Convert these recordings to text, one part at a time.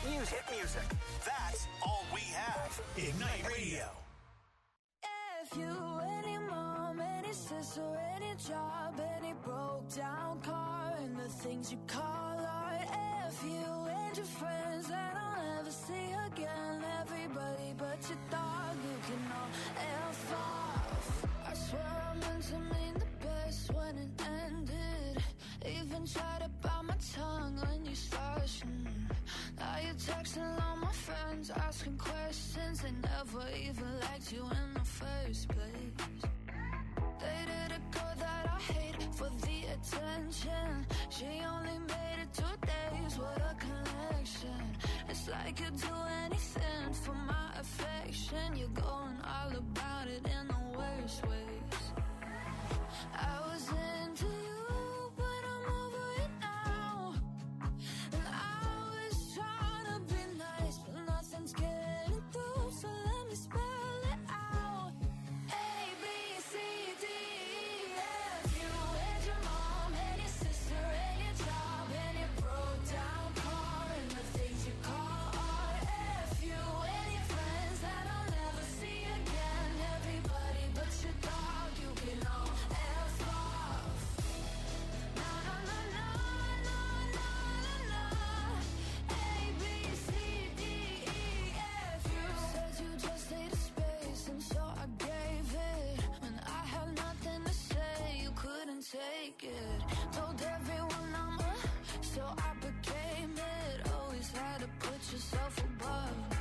Music. Hit music. That's all we have. Ignite Radio. If you, any mom, any sister, any job, any broke down car, and the things you call art. If you and your friends that I'll never see again, everybody but your dog, you can all F off. I swear I meant to mean the best when it ended. Even tried to bite my tongue when you started. Now you're texting all my friends, asking questions. They never even liked you in the first place. Dated a girl that I hate for the attention. She only made it 2 days, what a connection. It's like you'd do anything for my affection. You're going all about it in the worst ways. I was into you, but I'm over it now. And I was trying to be nice, but nothing's getting through, so let me spell it out. A, B, C, D, E, F. You and your mom and your sister and your job and your broke down car and the things you call art. F. You and your friends that I'll never see again. Everybody but your dog, you can all F off. No, no, no, no, no, no, no, no. A, B, C, D, E, F. You said you just needed space, and so I gave it. When I had nothing to say, you couldn't take it. Told everyone I'm so I became it. Always had to put yourself above me.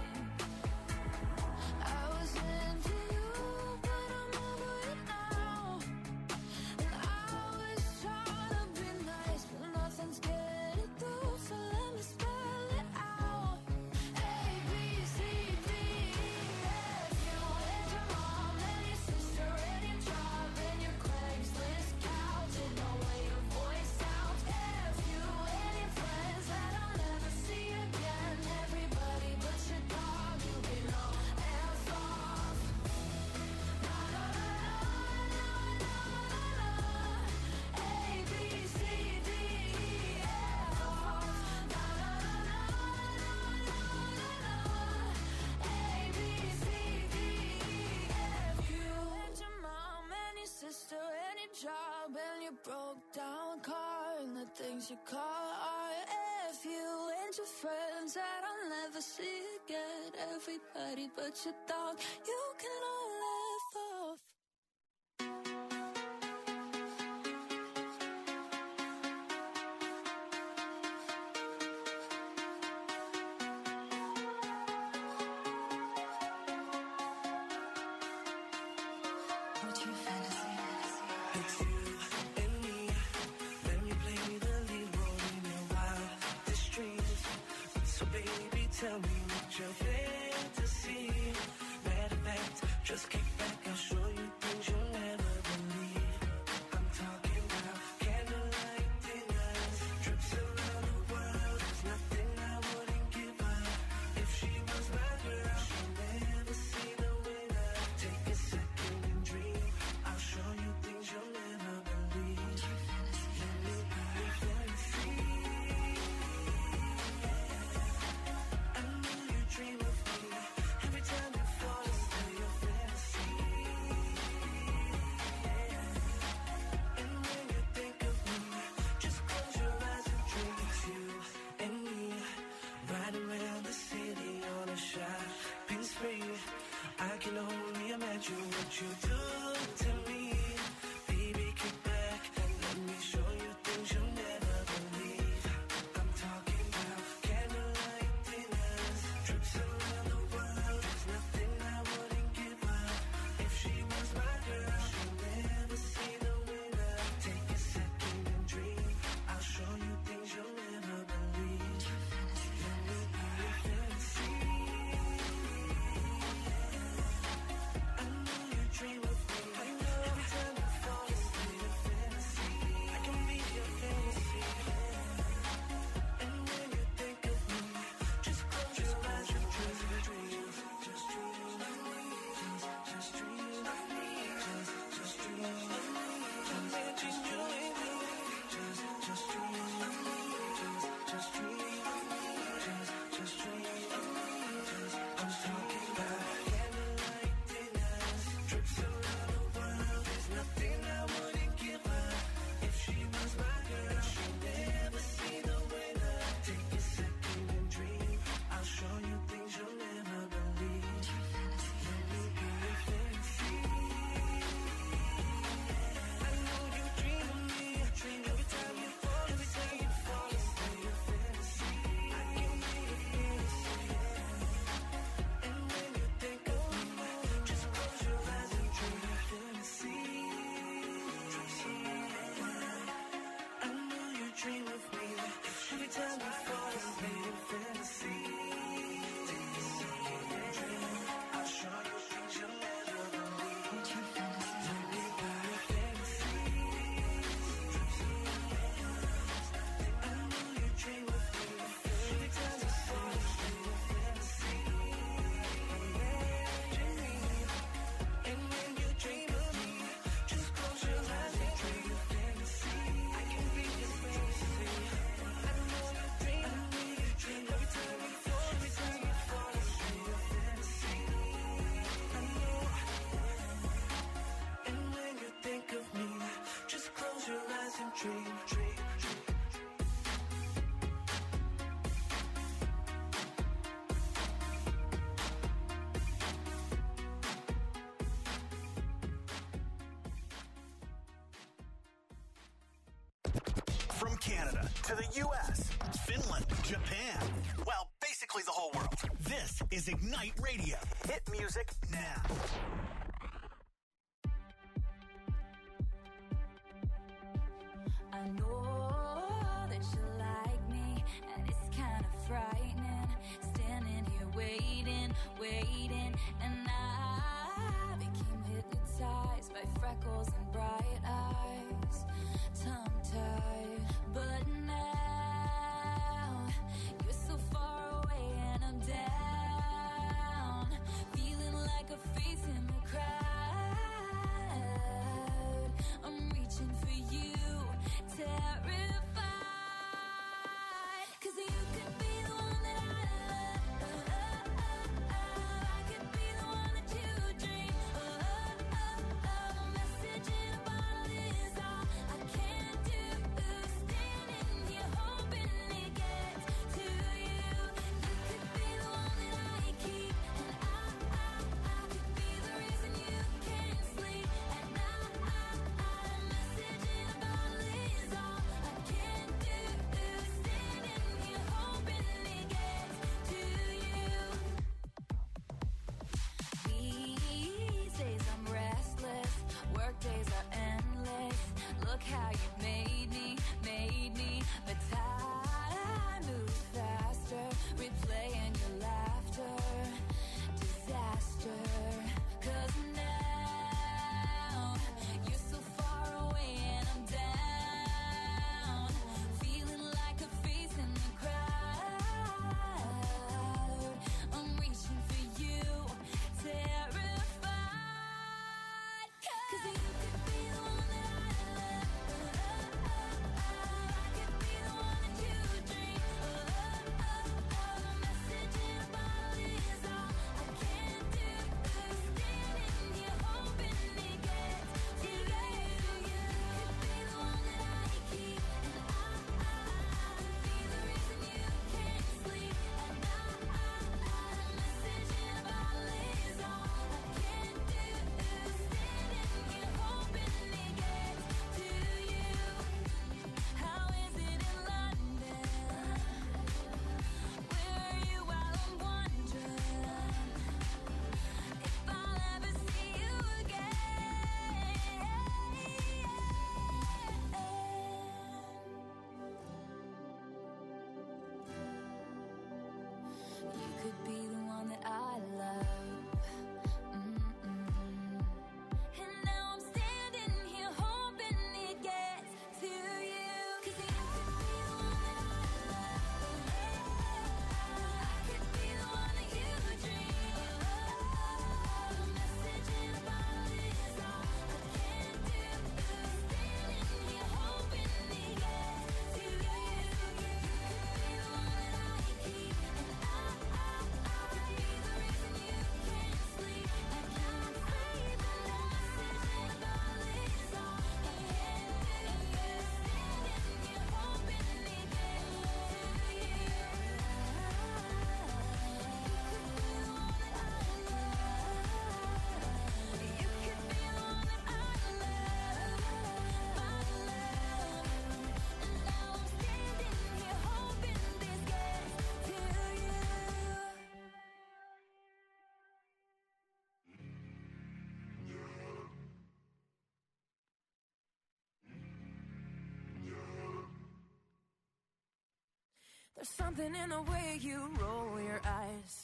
I was into you, but I'm over it now. And I was trying to be nice, but nothing's getting through, so let me spell it out. A, B, C, D, E, F. You and your mom and your sister and your job and your Craigslist couch and the way your voice sounds. F. You and your friends that I'll never see again. Everybody but your dog, you can all F off. No, no, no, no, no, no, no. A, B, C, D, E, F off. No, no, no, no, no, no, no. A, B, C, D, E, F. You and your mom and your sister and your job and your broke down car and the things you call art. F. You and your friends that I'll never see again. Everybody but your dog, you can all F off. What's your fantasy? It's you and me. Let me play the lead role in your wildest dreams. So baby, tell me what's your fantasy. Matter of fact, just kick back, I'll show you things you'll never believe. I'm talking about candlelight dinners, trips around the world. There's nothing I wouldn't give her. If she was my girl, she'll never see the winner. Take a second and dream. I'll show you things you'll never believe. Let me be your fantasy. I know you dream of me. Every time you fall into your fantasy. And when you think of me, just close your eyes and dream. It's you and me, riding around the city on a shopping spree. I can only imagine what you do to me. Baby, kick back and let me show you things you'll never believe. I'm talking about candlelight dinners, trips around the world. There's nothing I wouldn't give her. If she was my girl, she'll never see the winner. Take a second and dream. I'll show you things you'll never believe. Let me be your fantasy. I know you dream of me. Canada to the U.S., Finland, Japan. Well, basically the whole world. This is Ignite Radio. Hit music now. I know that you like me, and it's kind of frightening. Standing here waiting, and I became hypnotized by freckles and bright eyes, tongue-tied. But now you're so far away, and I'm down, feeling like a face in the crowd. I'm reaching for you, terrified, 'cause you could be the one that I love. I could be the one that you dream. A message in a bottle is all I can do. Standing here hoping it gets to you. You could be the one that I keep, and I could be the reason you can't sleep at night. A message in a bottle is all I can do. Standing here hoping it gets to you. These days I'm restless, work days are endless. Look how you made me, but time moves faster, replaying your laughter, disaster. 'Cause now you're so far away and I'm down, feeling like a face in the crowd. I'm reaching for you, terrified, 'cause you could be the one that I love. I could be the one that you dream. A message in a bottle is all I can do. Standing here hoping it gets to you. You could be the one that I keep, and I could be the reason you can't sleep at night. A message in a bottle is all I can do. Standing here hoping it gets to you. How is it in London? Where are you while I'm wondering if I'll ever see you again? You could be the one that I love. And now I'm standing here hoping it gets to you. 'Cause you could be the one that I love. I could be the one that you dream. A message in a bottle is all I can do. Standing here hoping it gets to you. You could be the one that I keep, and I could be the reason you can't sleep at night. A message in a bottle is all I can do. Standing here hoping it gets to you. You could be the one that I love. You could be the one that I love, my love. And now I'm standing here hoping this gets to you. There's something in the way you roll your eyes,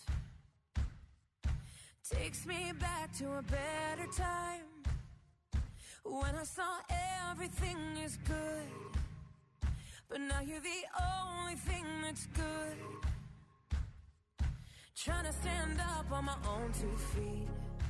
takes me back to a better time, when I saw everything is good, but now you're the only thing that's good. Trying to stand up on my own 2 feet.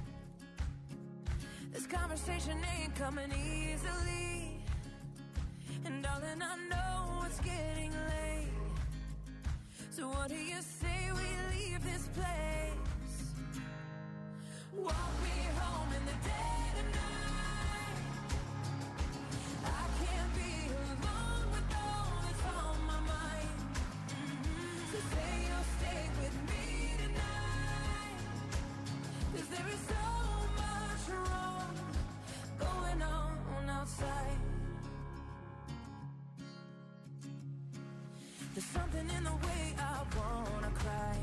This conversation ain't coming easily, and darling, I know it's getting late. So what do you say we leave this place? Walk me home in the dead of night. I can't be alone with all that's on my mind. So say you'll stay with me tonight, 'cause there is so much wrong going on outside. There's something in the way I wanna cry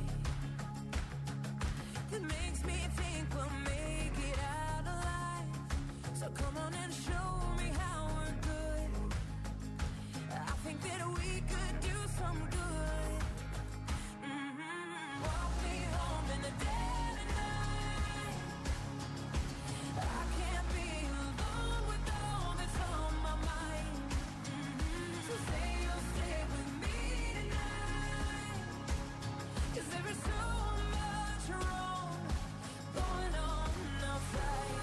that makes me think we'll make it out alive. So come on and show me how we're good. I think that we could do some good. Walk me home in the dead of night. I can't be alone with all that's on my mind. So say you'll stay with me tonight. 'Cause there is so much wrong going on outside.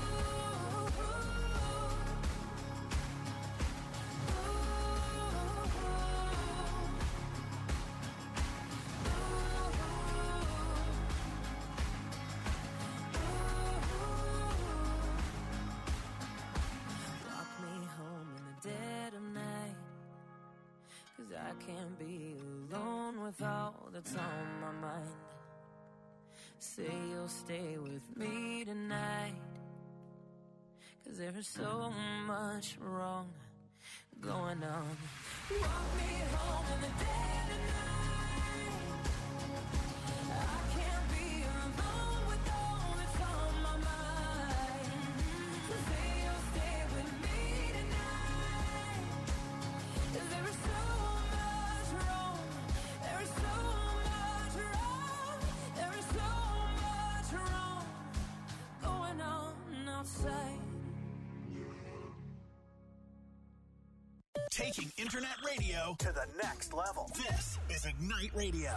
Walk me home in the dead of night. 'Cause I can't be alone with all that's on my mind. Say you'll stay with me tonight. 'Cause there is so much wrong going on. Walk me home in the dead of night. I can't be alone with all that's on my mind. So say you'll stay with me tonight. 'Cause there is so much wrong. There is so much wrong. There is so much wrong going on outside. Taking internet radio to the next level. This is Ignite Radio.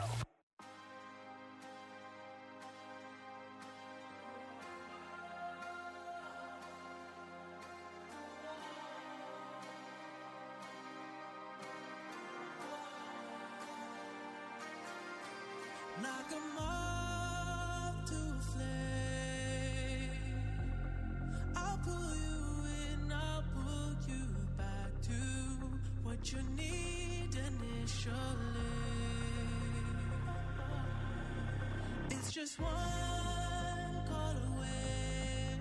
Knock 'em off to a flame. I'll pull you in, I'll pull you back to what you need initially. It's just one call away,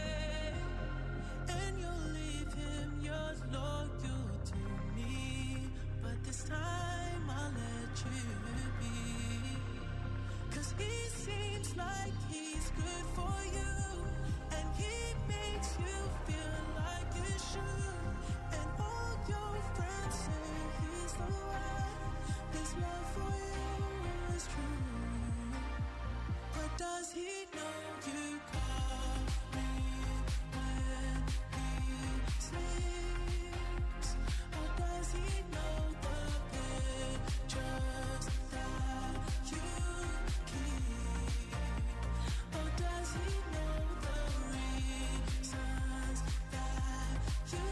and you'll leave him yours loyal to me. But this time I'll let you be. 'Cause he seems like he's good for you, and he makes you feel like you should. And all your friends say he's the one. His love for you is true. But does he know you call me when he sleeps? Or does he know the pictures that you keep? Or does he know the reasons that you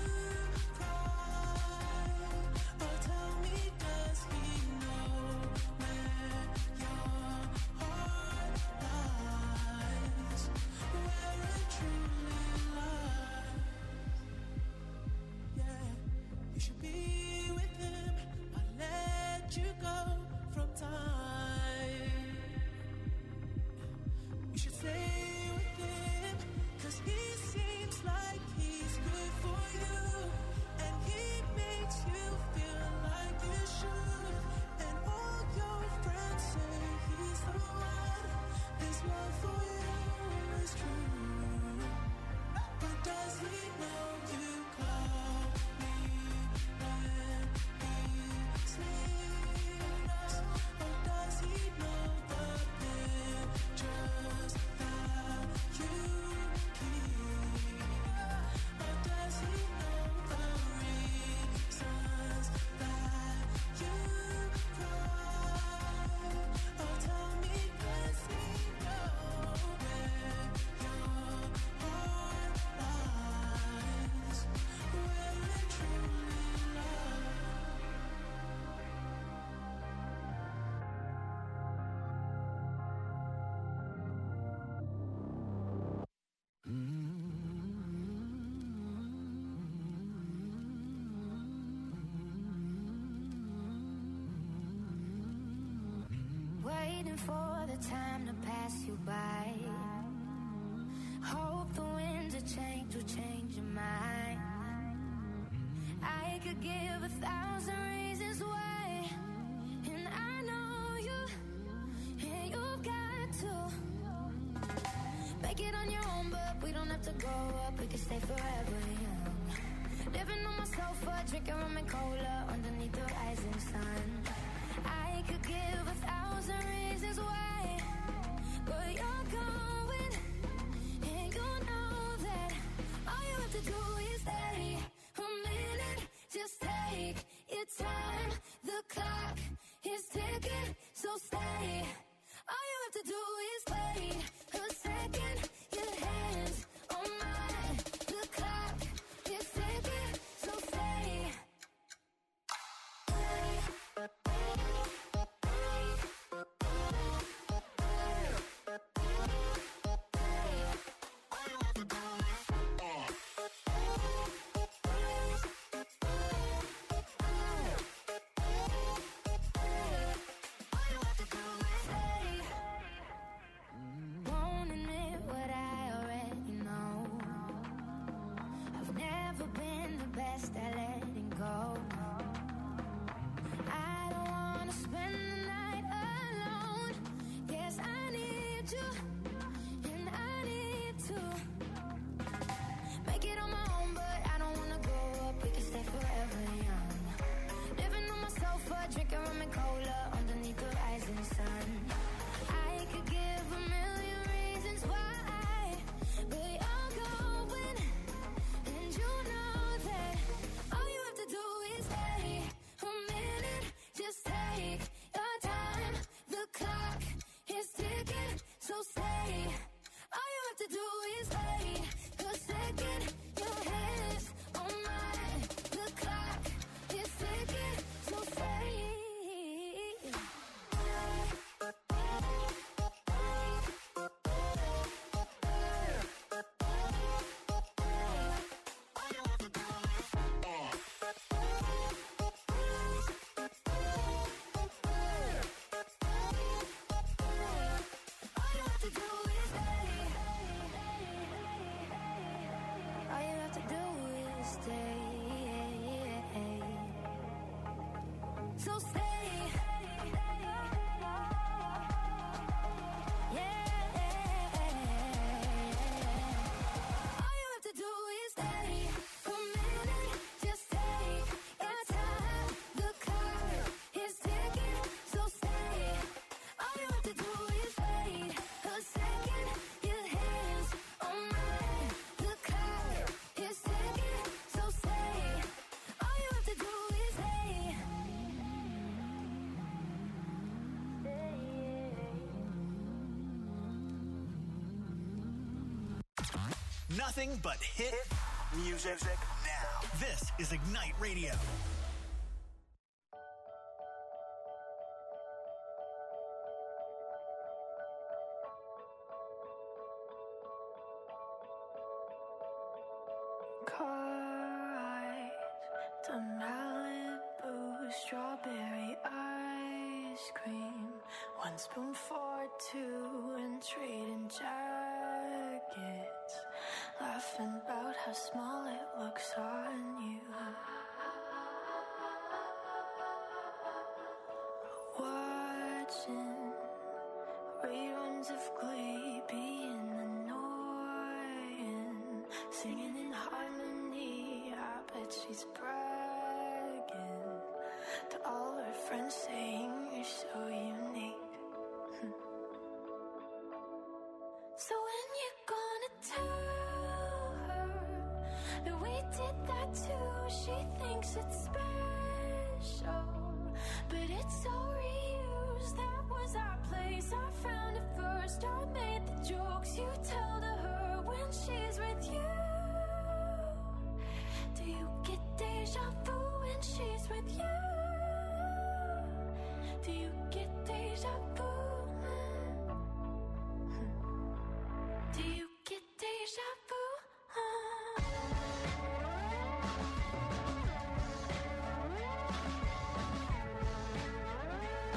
cry? Or tell me, does he know where your heart lies? Where it truly lies? Yeah, you should be with him. I'll let you go from time. You should stay with him, 'cause he seems like he's good for you, and he makes you feel like you should. And all your friends say he's the one. His love for you is true. But does he know you call me when he sleeps? Or does he know the pictures that you keep? Or does he know the reasons that you cry? Or tell me, does he know where your heart lies? Where it truly lies? Waiting for the time to pass you by. Hope the winds of change will change your mind. I could give 1,000 reasons why, and to make it on your own, but we don't have to grow up. We can stay forever young. Living on my sofa, drinking rum and cola underneath the rising sun. I could give 1,000 reasons why, but you're going, and you know that all you have to do is stay a minute. Just take your time. The clock is ticking, so stay. All you have to do is wait a second. Your hands on mine. The clock is ticking, so stay. Won't admit what I already know. I've never been the best at letting go. I don't wanna spend the night alone. Yes, I need you, and I need to make it on my own, but I don't wanna grow up. We can stay forever young. Living on my sofa, drinking rum and cola underneath the rising sun. I could give 1,000,000 reasons why, but you're going, and you know that all you have to do is stay a minute. Just take your time. The clock is ticking, so stay. All you have to do is wait a second. Your hands on mine. The clock is ticking, so stay. All you have to do is stay. All you have to do is stay. So stay. Yeah. All you have to do is stay a minute. Just take your time. The clock is ticking, so stay. All you have to do is wait a second. Your hands on mine. The clock is ticking, so stay. All you have to do is stay. Nothing but hit music now. This is Ignite Radio. Car ride to Malibu, strawberry ice cream. 1 spoon for 2 and trading jackets. Laughing about how small it looks on you. Watching reruns of Glee, being annoying. Singing in harmony, I bet she's bragging to all her friends, saying you're so unique. So when you gonna tell her that we did that too? She thinks it's special, but it's so reused. That was our place, I found it first. I made the jokes you tell to her when she's with you. Do you get deja vu when she's with you? Do you get deja vu? Do you get deja vu?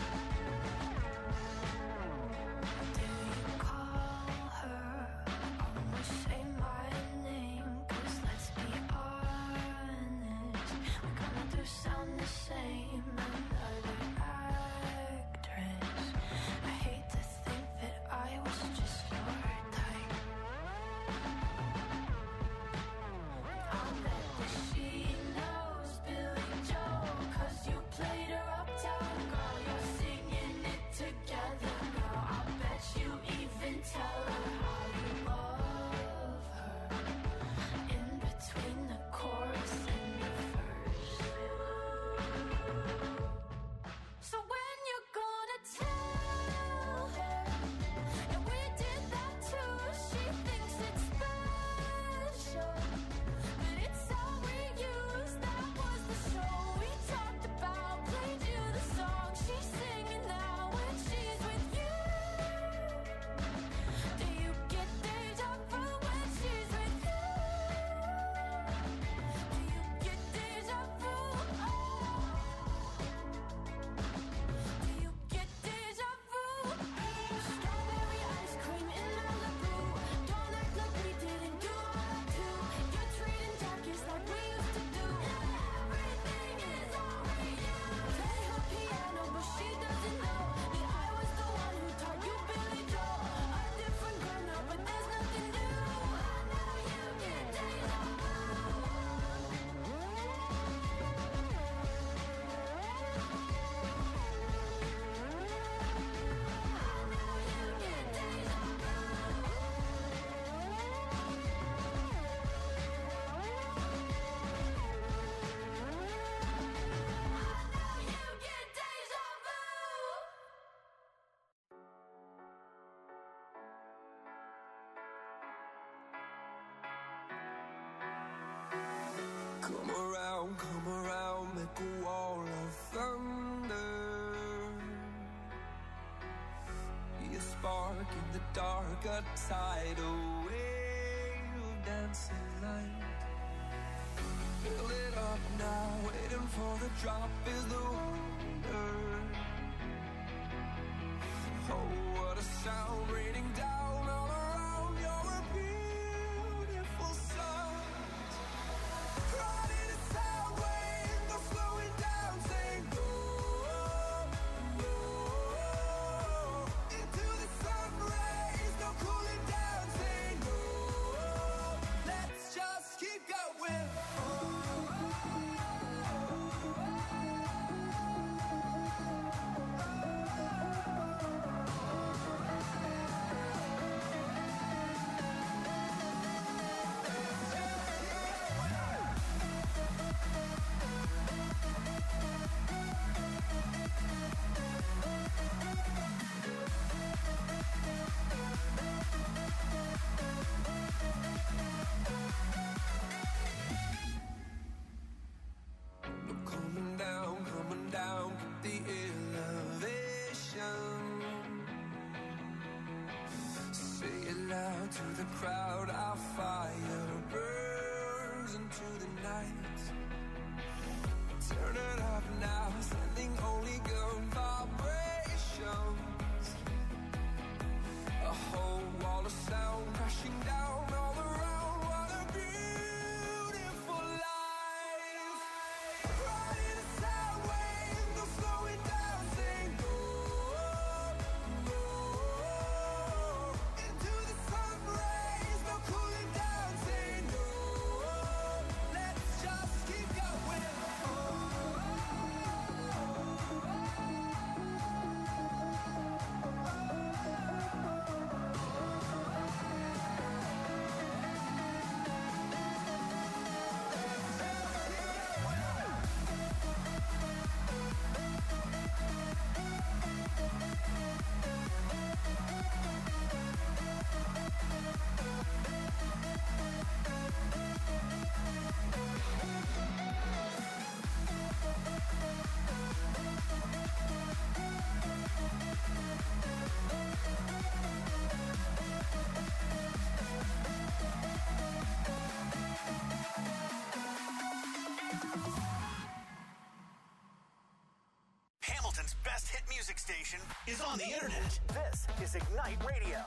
Do you call her come around, make a wall of thunder. Be a spark in the dark, a tidal wave of dancing light. Fill it up now, waiting for the drop is the wonder. Oh, what a sound raining down all around. You're a beautiful sight. Riding a sound wave, no slowing down, saying go, go. Into the sun rays, no cooling down, saying go. Let's just keep going. Coming down, get the elevation. Say it loud to the crowd, our fire burns into the night. Turn it up now, sending only good vibrations. A whole wall of sound crashing down all around. What a beautiful life. Riding a sound wave, no slowing down, saying go, go. Into the sun rays, no cooling down, saying no. Let's just keep going. Hamilton's best hit music station is on the internet. This is Ignite Radio.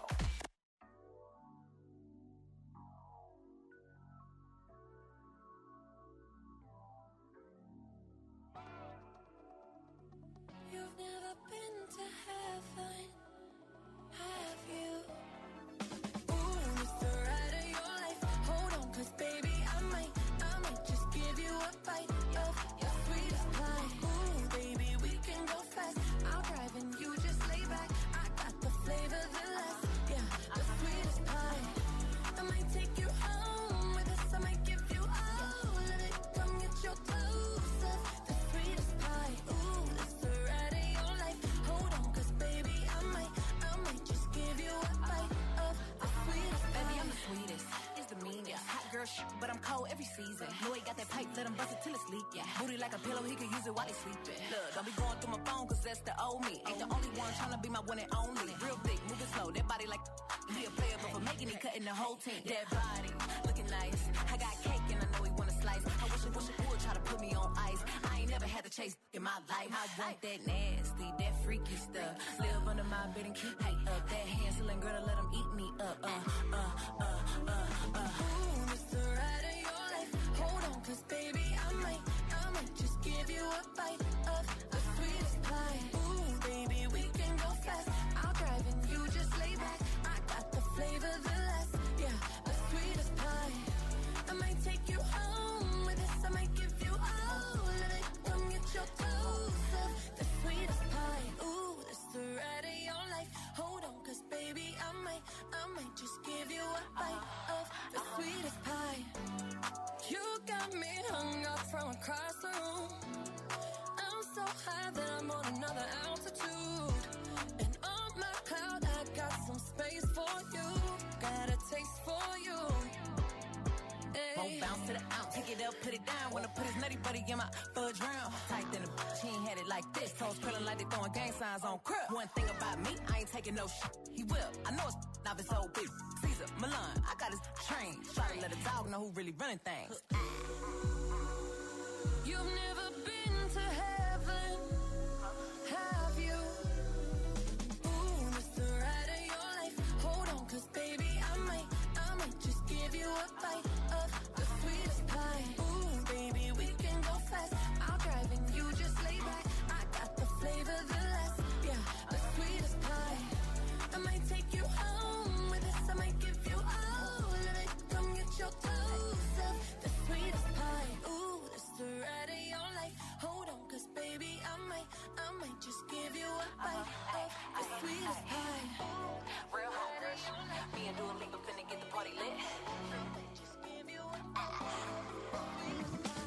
You've never been to heaven, have you? Ooh, it's the ride of your life. Hold on, 'cause baby, I might just give you a bite of your sweetest pie. Ooh, baby, we can go fast. I'll drive and you just lay back. I got the flavor that lasts, yeah, the sweetest pie. I might take you home with us. I might give you all of it. Come get your dose of the sweetest pie. Ooh, it's the ride of your life. Hold on, 'cause baby, I might just give you a bite of the sweetest pie. Baby, I'm the sweetest. It's the meanest. Hot girl shit, but I'm cold every season. Know he got that pipe, let him bust it till it's leak. Yeah. Booty like a pillow, he can use it while he sleeping. Look, don't be going through my phone, 'cause that's the old me. Ain't the only one tryna be my one and only. Real thick, moving slow, that body like he a player, but for making it, cutting the whole team. That body, looking nice. I got cake and I know he wanna slice. I wish it would try to put me on ice. I ain't never had to chase in my life. I want that nasty, that freaky stuff. Live under my bed and keep height up. That Hansel and Gretel, let him eat me up. Ooh, it's the ride of your life. Hold on, 'cause baby, I might just give you a bite of the sweetest pie. Ooh, baby, we can go fast. I'll drive and you just lay back. I got the flavor that lasts, yeah, the sweetest pie. I might take you home with us. I might give you all of it. Come get your dose of the sweetest pie. Ooh, it's the ride of your life. Hold on, 'cause baby, I might just give you a bite of the sweetest pie. You got me hung up from across the room. I'm so high that I'm on another altitude. And on my cloud, I got some space for you. Got a taste for you. Hey. Won't bounce to the ounce, pick it up never put it down. Wanna put his nutty buddy in my fudge round. Tight than a bitch, he ain't had it like this. Toes curling like they throwing gang signs on crib. One thing about me, I ain't taking no shit. He will. I know it's not his old bitch. Caesar, Milan, I got his train. Try to let a dog know who really running things. You've never been to heaven, have you? Ooh, it's the ride of your life. Hold on, cause baby, I might just give you a bite of the sweetest pie. Ooh, baby, we can go fast. I'll drive and you just lay back. I got the flavor, the last, yeah, the sweetest pie. I might take you home with us. I might give you all of it. Come get your dose of the sweetest pie. Ooh, it's the ride of your life. Hold on, cause baby, I might just give you a bite of the sweetest pie. Real home crush. Me and Dua Lipa finna get the party lit. Just give you a bite of the sweetest pie.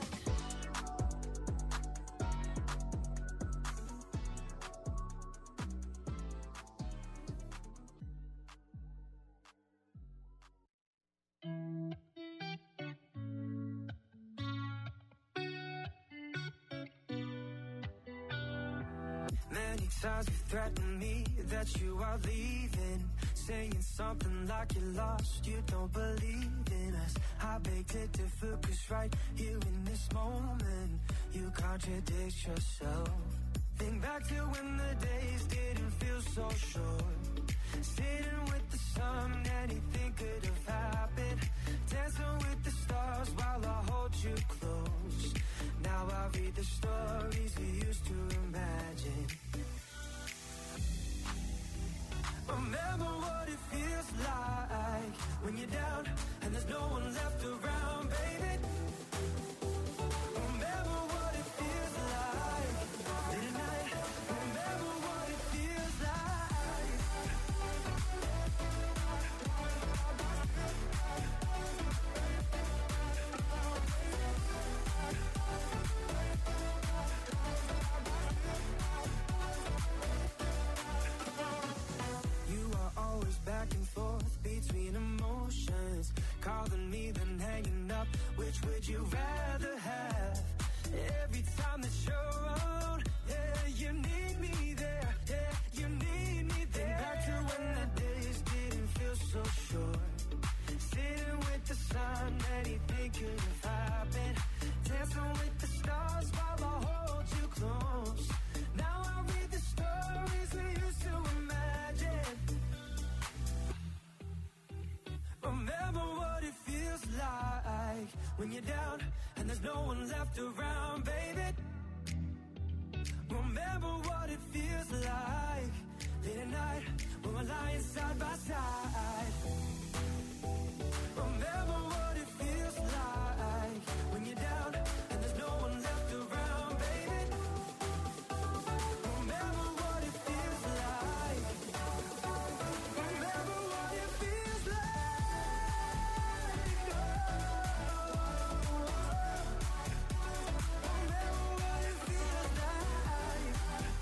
Many times you threatened me that you are leaving, saying something like you're lost, you don't believe in us. I beg to differ, cause right here in this moment, you contradict yourself. Think back to when the days didn't feel so short. Sitting with the sun, anything could have happened. Dancing with the stars while I hold you close. Now I read the stories we used to imagine. Remember what it feels like when you're down and there's no one left around, baby. Remember what it feels like late at night. Remember what it feels like. You are always back and forth between emotions, calling me then hanging up. Which would you rather have? Every time that you're around, yeah, you need me there, yeah, you need me there. Think back to when the days didn't feel so short. Sitting with the sun, anything could have happened. Dancing with the stars while I hold you close. Now I read the stories we used to imagine. Remember what it feels like when you're down and there's no one left around, baby. Remember what it feels like late at night when we're lying side by side. Remember what it feels like when you're down and there's no one left around, baby. Remember what it feels like. Remember what it feels like. Remember what it feels like.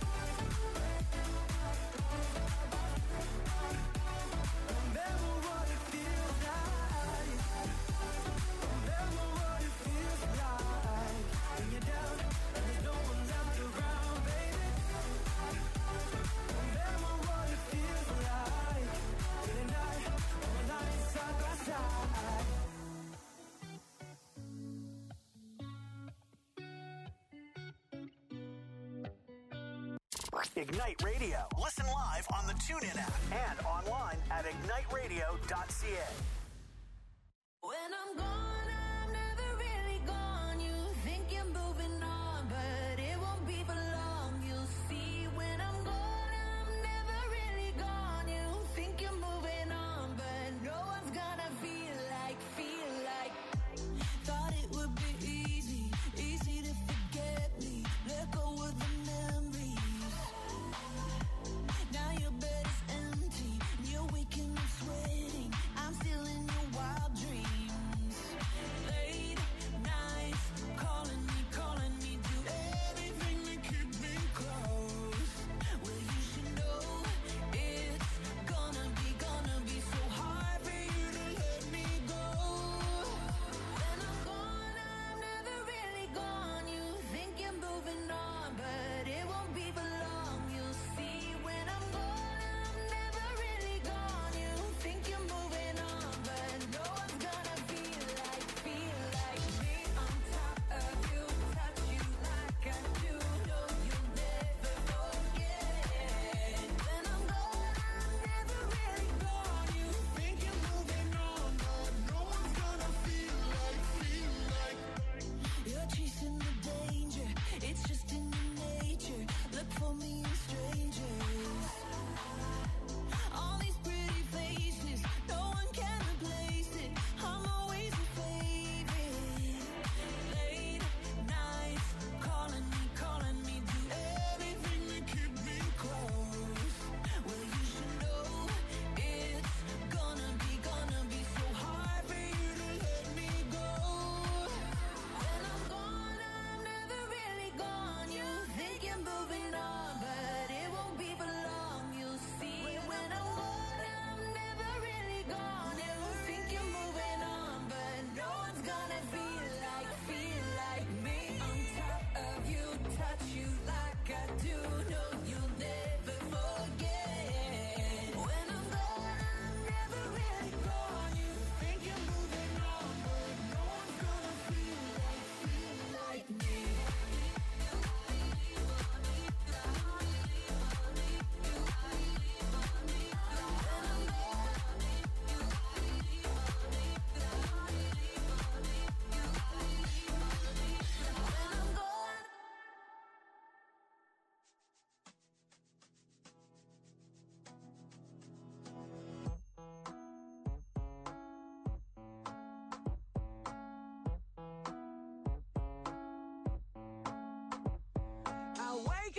Remember what it feels like. Remember what it feels like when you're down and there's no one left around, baby. Remember what it feels like late at night when we're lying side by side. Ignite Radio. Listen live on the TuneIn app and online at igniteradio.ca. When I'm gone, I'm never really gone. You think you're moving on, but it won't be for long. You'll see when I'm gone, I'm never really gone. You think you're moving on, but no one's gonna feel like. Thought it would be easy to forget me. Let go of the memories. Now your bed is empty, you're waking up sweating. I'm still in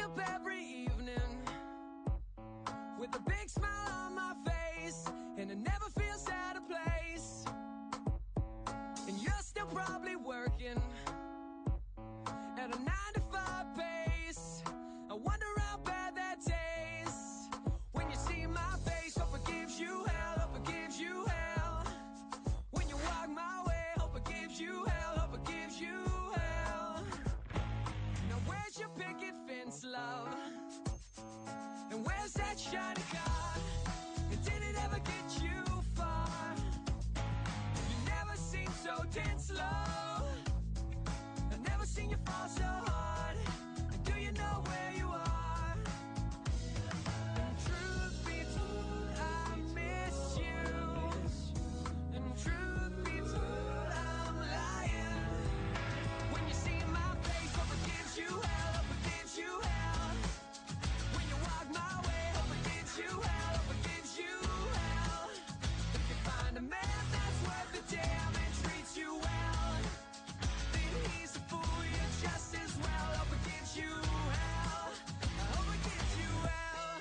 up every evening with a big smile on my face, and it never feels out of place. And you're still probably working at a 9-to-5 pace. I wonder how bad that tastes when you see my face. Hope it gives you hell, hope it gives you hell. When you walk my way, hope it gives you hell, hope it gives you hell. Now where's your picket fence, love? And where's that shiny car? And did it ever get you far? You never seem so tense, love. I've never seen you fall so hard. And do you know where you are? And truth be told, I miss you. And truth be told, I'm lying. When you see my face, hope it gives you hell, hope it gives you hell. When you walk my way, hope it gives you hell, hope it gives you hell. If you find a man that's worth the damn and treats you well, then he's a fool, you're just as well. Hope it gives you hell, I hope it gives you hell.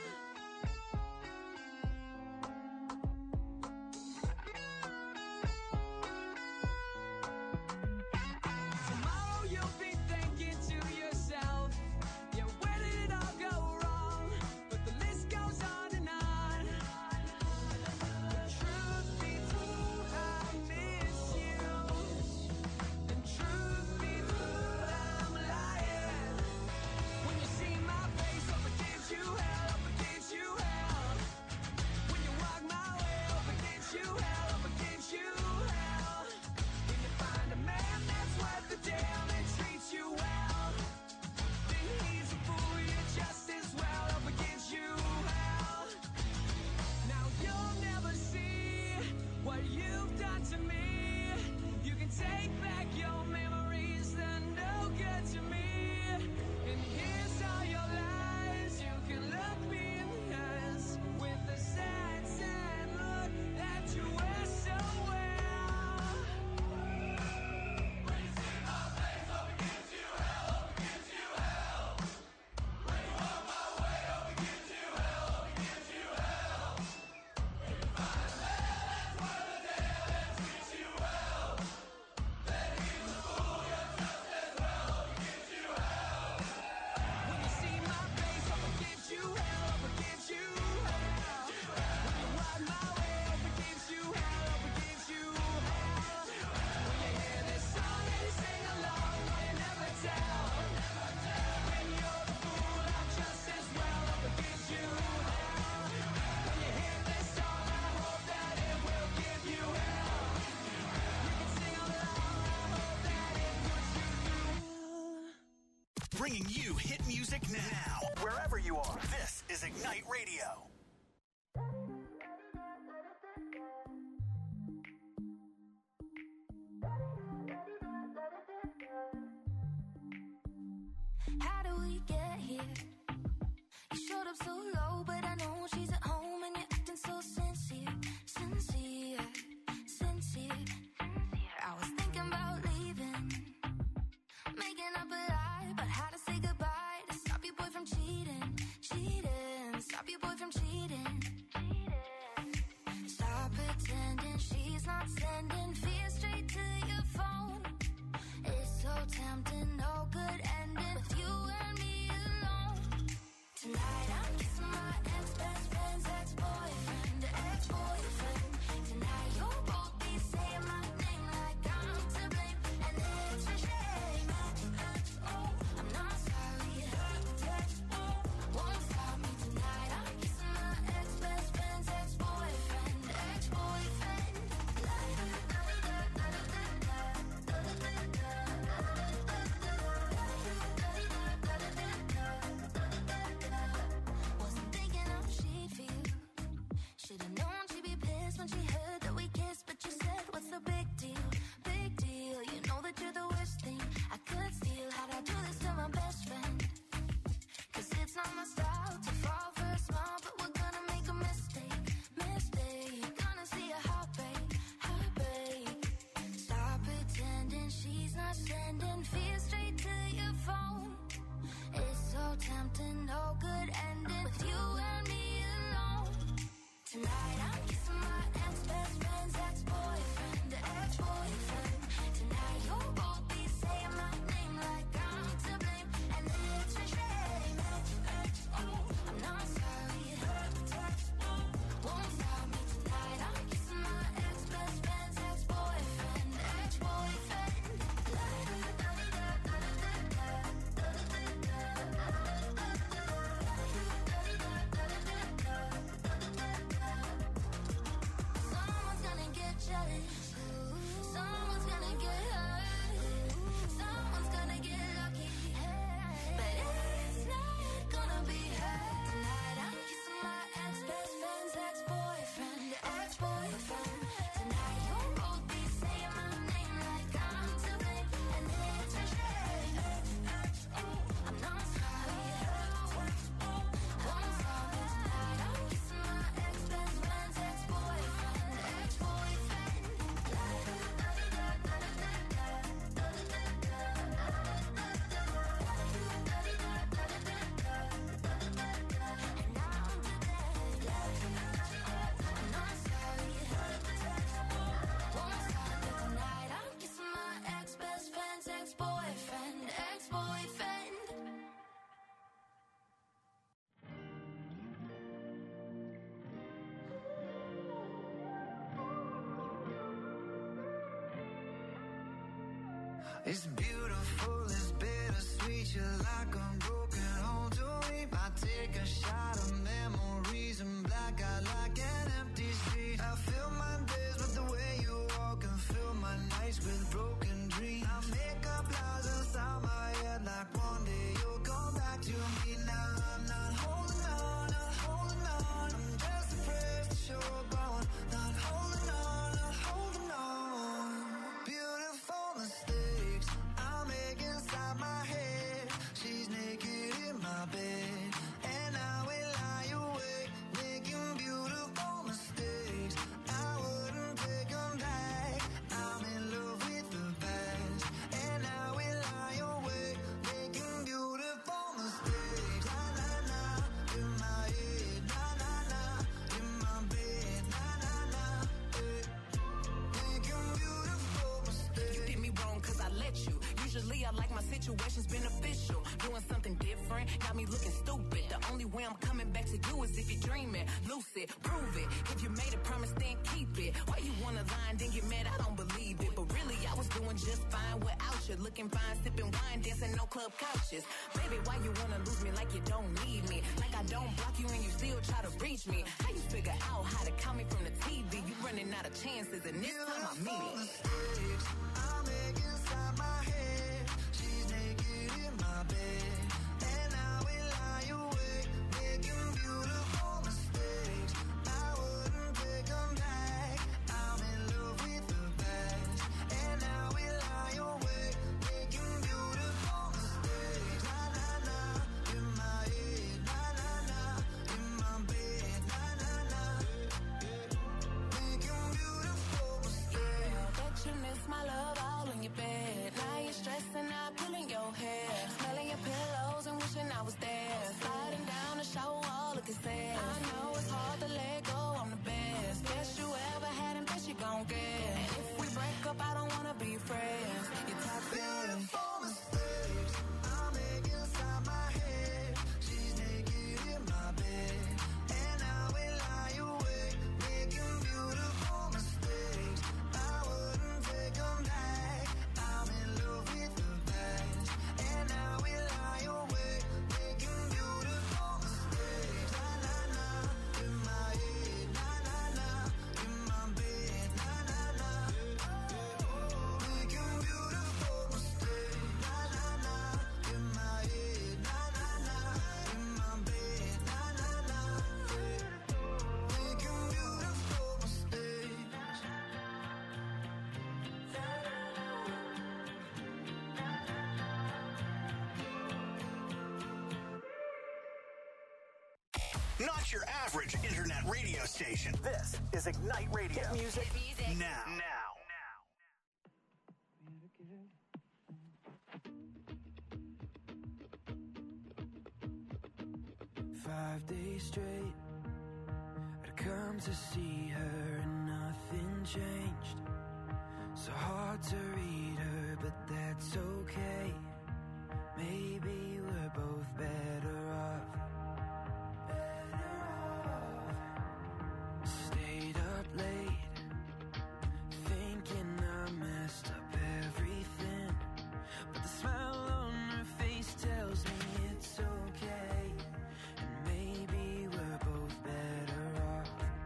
Tomorrow you'll be thinking to yourself, yeah, where did it all go wrong? But the list goes on and on. The truth be told, I miss you. And truth be told, I'm lying. When you see my face, hope it gives you hell, hope it gives you hell. When you walk my way, hope it gives you hell, hope it gives you hell. When you find a man that's worth the damn and treats you well, then he's a fool, you're just as well. Hope it gives you hell. Now you'll never see what you've done to me. You can take back your memories, they're no good to me. And here's all your lies. You can look me in the eyes with the sad, sad look that you wear so well. When you see my face, hope it gives you hell, hope it gives you hell. When you walk my way, hope it gives you hell, hope it gives you hell. When you find a man that's worth the damn and treats you well, then he's a fool, you're just as well. Hope it gives you hell. When you see my face, hope it gives you hell, hope it gives you hell. When you walk my way, hope it gives you hell, hope it gives you hell. When you hear this song and you sing along, will you never tell? When you're the fool, I'm just as well. Hope it gives you hell. When you hear this song, I hope that it will give you hell. You can sing along, I hope that it puts you through. Bringing you hit music now. Wherever you are, this is Ignite Radio. How do we get here? You showed up so low, but I know she's at home and you're acting so sincere, sincere, sincere. I was thinking about leaving, making up a lie about how to say goodbye to stop your boy from cheating, cheating, stop your boy from cheating. Stop pretending she's not sending fear straight to your phone. It's so tempting, no good ending with you and me alone. Tonight I'm kissing my ex-best friend's ex It's beautiful, it's bittersweet. You're like a broken home to me. I take a shot of memories and black out like an empty street. I fill my days with the way you walk and fill my nights with broken dreams. I make up lies inside my head like one day you'll come back to me. Now I'm not holding on, not holding on. I'm just afraid to show up on. Not holding on, not holding on. Beautiful mistakes I make inside my head. She's naked in my bed, and I will lie awake, making beautiful mistakes. I wouldn't take them back. I'm in love with the past, and I will lie awake, making beautiful mistakes. Na na na, in my head, na na na, in my bed, na na na, making beautiful mistakes. You did me wrong cause I let you. Usually I like my situations beneficial. Doing something different, got me looking stupid. The only way I'm coming back to you is if you're dreaming. Lucid, prove it. If you made a promise, then keep it. Why you wanna lie and then get mad? I don't believe it. But really, I was doing just fine without you. Looking fine, sipping wine, dancing no club couches. Baby, why you wanna lose me like you don't need me? Like I don't block you and you still try to reach me. How you figure out how to call me from the TV? You running out of chances and this time I mean it. Mistakes I make inside my head. She's naked in my bed, and I will lie awake, making beautiful mistakes. I wouldn't take them back. I'm in love with the past, and I will lie awake, making beautiful mistakes. Na na na, in my head, na na na, in my bed, na na na, making beautiful mistakes. Bet you miss my love all in your bed. Now you're stressing out, pulling your hair, smelling your pillows and wishing I was there. Sliding down the shower wall, looking sad. I know it's hard to let go, I'm the best. Best you ever had and best you gon' get. And if we break up, I don't wanna be friends. You talk Beautiful mistakes I make inside my head. She's naked in my bed, and I will lie awake, making beautiful mistakes. I wouldn't take them back. I'm in love with the past, and I will lie awake, making beautiful mistakes. Na na na, in my head, na na na, in my bed, na na na, making beautiful mistakes. Na na na, in my head, na na na, in my bed, na na na, making beautiful mistakes. Not your average internet radio station. This is Ignite Radio. Hit music now. 5 days straight, I'd come to see her and nothing changed. So hard to read her, but that's okay. Maybe we're both better off. Stayed up late, thinking I messed up everything. But the smile on her face tells me it's okay. And maybe we're both better off.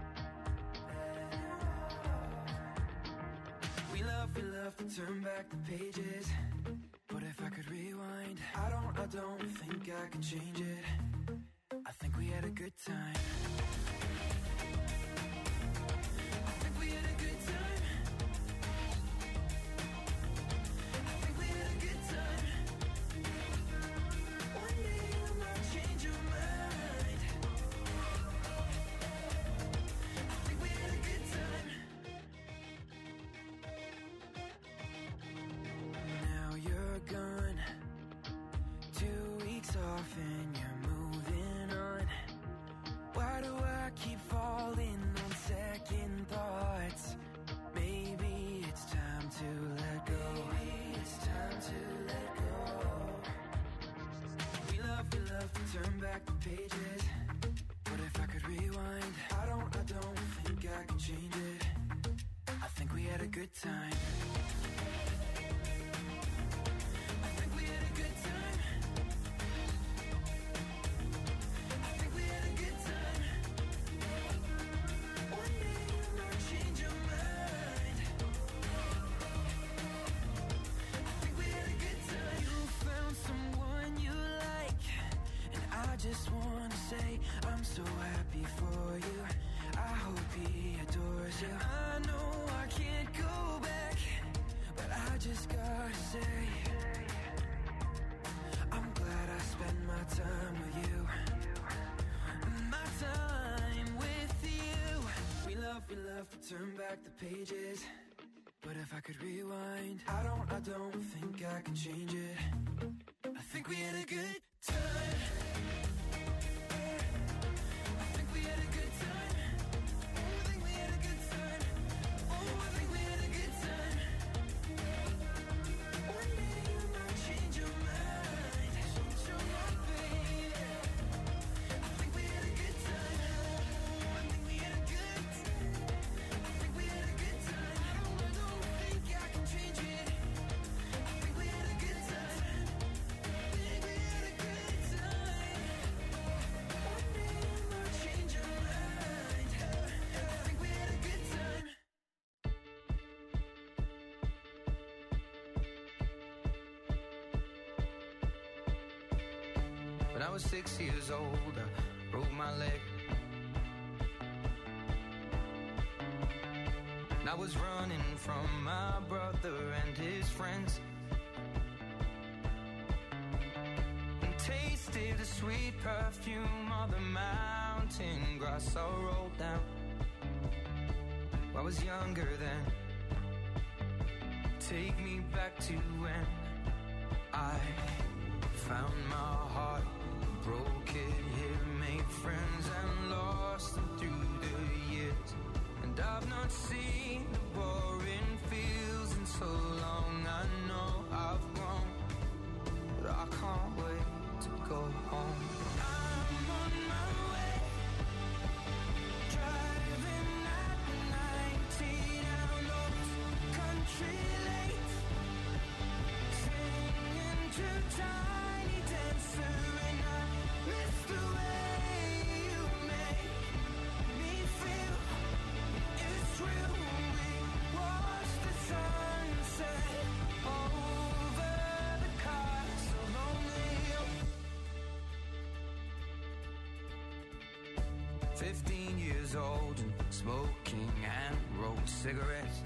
We love to turn back the pages. But if I could rewind, I don't think I could change it. I think we had a good time. I think we had a good time. I think we had a good time. One day you might change your mind. I think we had a good time. Now you're gone, 2 weeks off and you're moving on. Why do I keep falling on second thoughts? Maybe it's time to let go. Maybe it's time to let go. We love to turn back the pages. But if I could rewind, I don't think I could change it. I think we had a good time. just gotta say, I'm glad I spent my time with you. My time with you. We love to turn back the pages. But if I could rewind, I don't think I can change it. I think we had a good time. I think we had a good time. Oh, I think we had a good time. Oh, I think we had a good time. One day you might change your mind. Change your mind, baby. I think we had a good time. Oh, I think we had a good time. I think we had a good time. I don't think I can change it. I think we had a good time. I think we had a good time. One day you might change your mind. I think we had a good time. When I was 6 years old, I broke my leg. And I was running from my brother and his friends, and tasted the sweet perfume of the mountain grass I rolled down. I was younger then. Take me back to when I found my heart, broke it here, made friends and lost them through the years. And I've not seen the boring fields in so long. I know I've grown, but I can't wait to go home. I'm on my way, driving at 90 down those country lanes, singing to Tiny Dancer, and I miss the way you make me feel. It's real. We watch the sunset over the castle O'Neill. 15 years old and smoking and rolled cigarettes,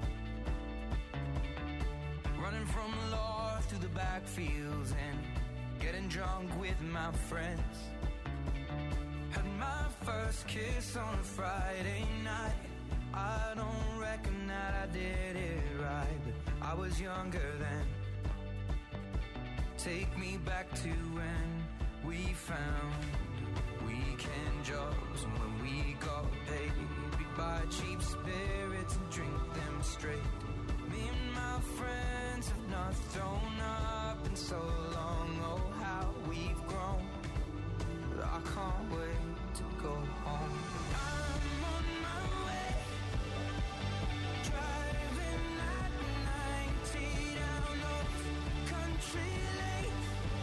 running from the law through the backfields and getting drunk with my friends. Had my first kiss on a Friday night. I don't reckon that I did it right, but I was younger then. Take me back to when we found weekend jobs, and when we got paid, we'd buy cheap spirits and drink them straight. Me and my friends have not thrown up in so long. Oh, how we've grown, but I can't wait to go home. I'm on my way, driving at 90 down those country lanes,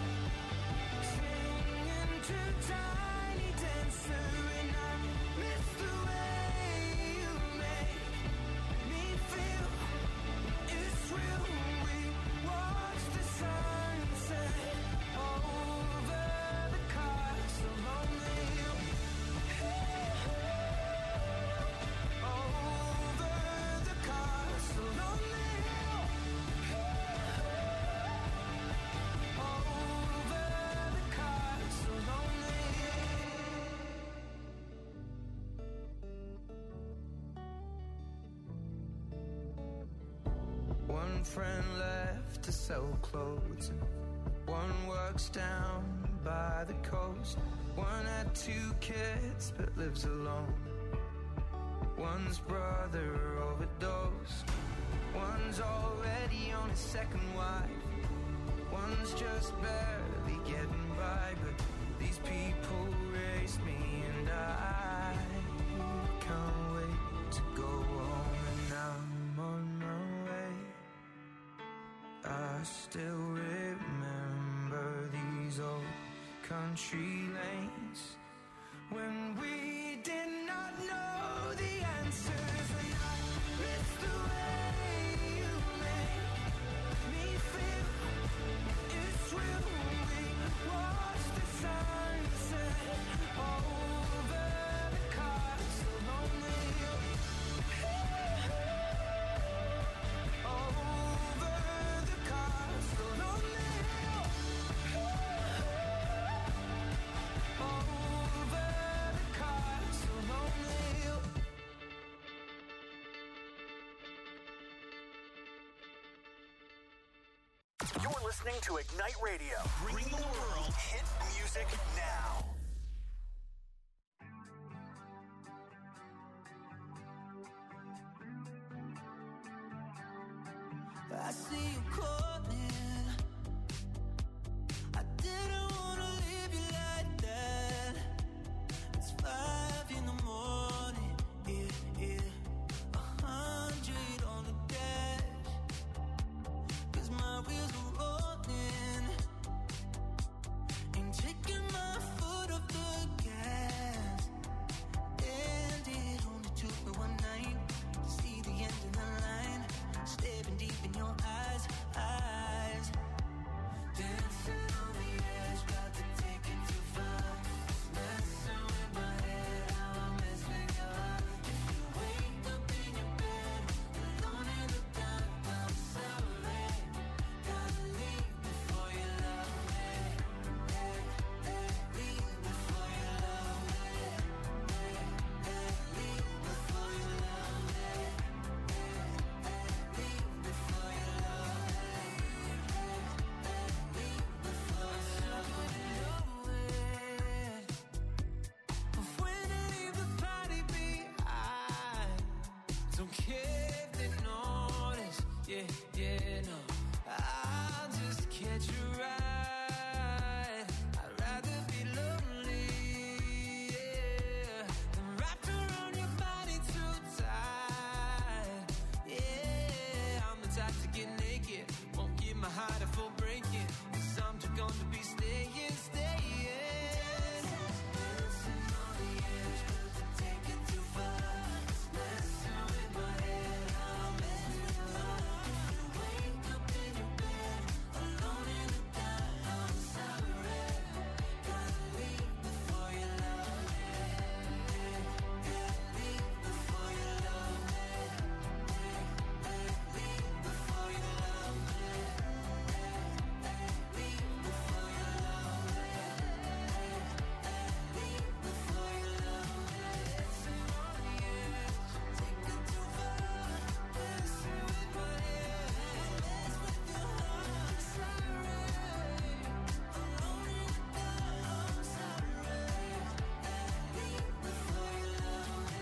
singing to Tiny Dancer, and I miss the way you make me feel. It's real. We watch the sunset over the castle O'Neill. Over the castle O'Neill. Over the castle O'Neill. One friend left to sell clothes, and one works down by the coast. One had 2 kids but lives alone. One's brother overdosed. One's already on his second wife. One's just barely getting by, but these people raised me, and I can't wait to go home. And I'm on my way. I still remember these old country lanes when we did not know the answers, and I miss the way you make me feel. It's real. We watch the sunset over the castle O'Neill. Over You're listening to Ignite Radio, bringing the world hit music now. I see you calling. I didn't wanna leave you like that. It's 5 in the morning, yeah. 100 on the dash. 'Cause my wheels are rolling. Ain't taking my foot off the gas. And it only took me one night to see the end of the line. Staring deep in your eyes. Dancing on the edge, got to take it too far. Messing with my head, how I mess with your heart. If you wake up in your bed, alone in the dark, I'm sorry. Gotta leave before you love me. Leave before you love me. Leave before you love me. Leave before you love me. Leave before you love me. But when I leave the party behind, don't care if they notice. Yeah, no. I'll just catch a ride. I'd rather be lonely, yeah, than wrapped around your body too tight. Yeah, I'm the type to get naked. Won't give my heart a full breaking. 'Cause I'm just gonna be staying. Dancing on the edge, 'cause I take it too far. Messing with my head, how I mess with your heart. If you wake up in your bed, alone in the dark, I'm sorry. Gotta leave before you love me. Leave before you love me. Leave before you love me. Leave before you love me. Leave before you love me. Dancing on the edge, take it too far. Messing with my head, mess with your heart. Sorry, alone in the dark, I'm sorry. Leave before you love me.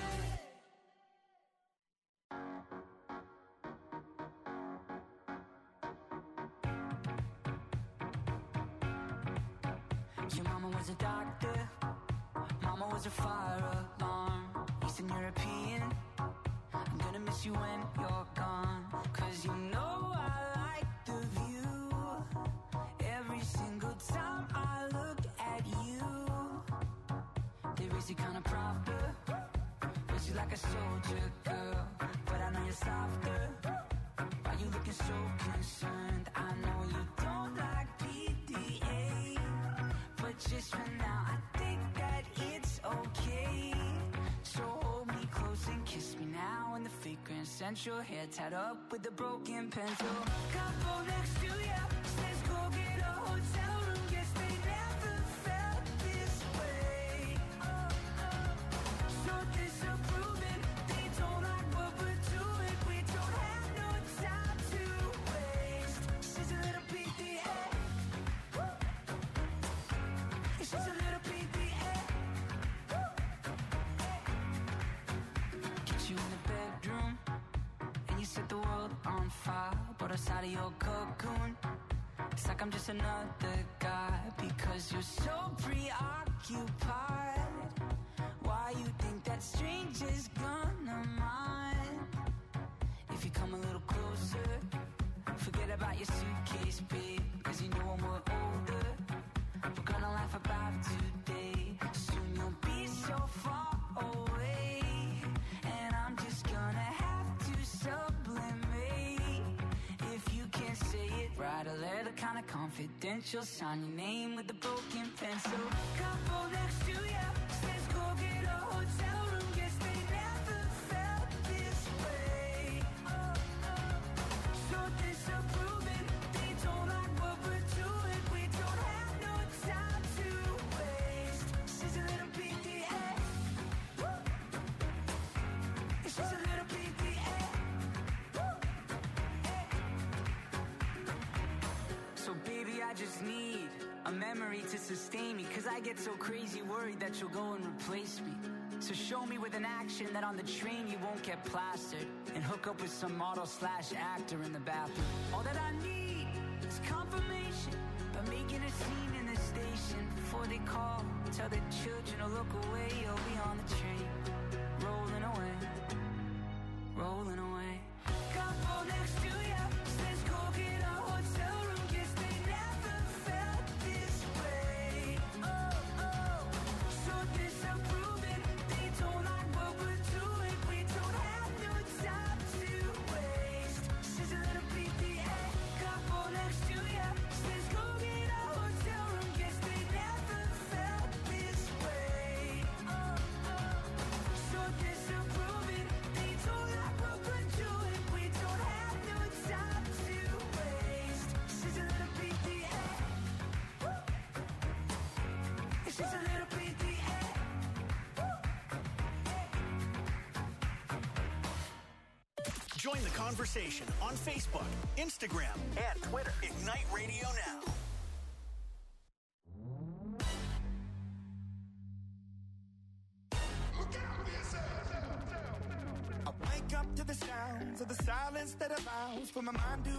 Your mama was a doctor, mama was a fire alarm. Eastern European, I'm gonna miss you when you're gone. 'Cause you know I like the view. Every single time I look at you, they raise you kinda proper. Raise you like a soldier girl, but I know you're softer. Why you looking so concerned? I know you don't like PDA, but just for now, I think that it's okay. So hold me close and kiss me now. And the fragrance scent your hair tied up with a broken pencil. Couple next to ya, says go get a hotel room. Guess they never felt this way. So disapproving, they don't like what we're doing. We don't have no time to waste. She's a little PDA. She's a little PDA. Get you in the bedroom, and you set the world on fire. Brought us out of your cocoon. It's like I'm just another guy, because you're so preoccupied. Why you think that stranger's gonna mind? If you come a little closer, forget about your suitcase, babe. 'Cause you know when we're older, we're gonna laugh about today. Soon you'll be so far away, and I'm just gonna have to sublimate. If you can't say it, write a letter kinda confidential. Sign your name with a broken pencil. Couple next to ya, says go get a hotel room. Guess they never felt this way. So disapproving, they don't like what we're doing. We don't have no time to waste. She's a little PDA. She's a little PDA. So baby, I just need a memory to sustain me, 'cause I get so crazy worried that you'll go and replace me. So show me with an action that on the train you won't get plastered, and hook up with some model/actor in the bathroom. All that I need is confirmation by making a scene in the station. Before they call, tell the children to look away. You'll be on the train, rolling away, rolling away. Couple next to ya, says go get a hotel room. Guess they never felt this way. Oh, oh, so disapproving. They don't like what we're doing. We don't have no time to waste. She's a little PTA. Couple next to ya, says go get a hotel room. Guess they never felt this way. Oh, oh, so disapproving. They don't like what we're doing. We don't have no time to waste. She's a little PTA. Woo. She's a little PTA. Join the conversation on Facebook, Instagram, and Twitter. Ignite Radio Now. I wake up to the sounds of the silence that allows for my mind to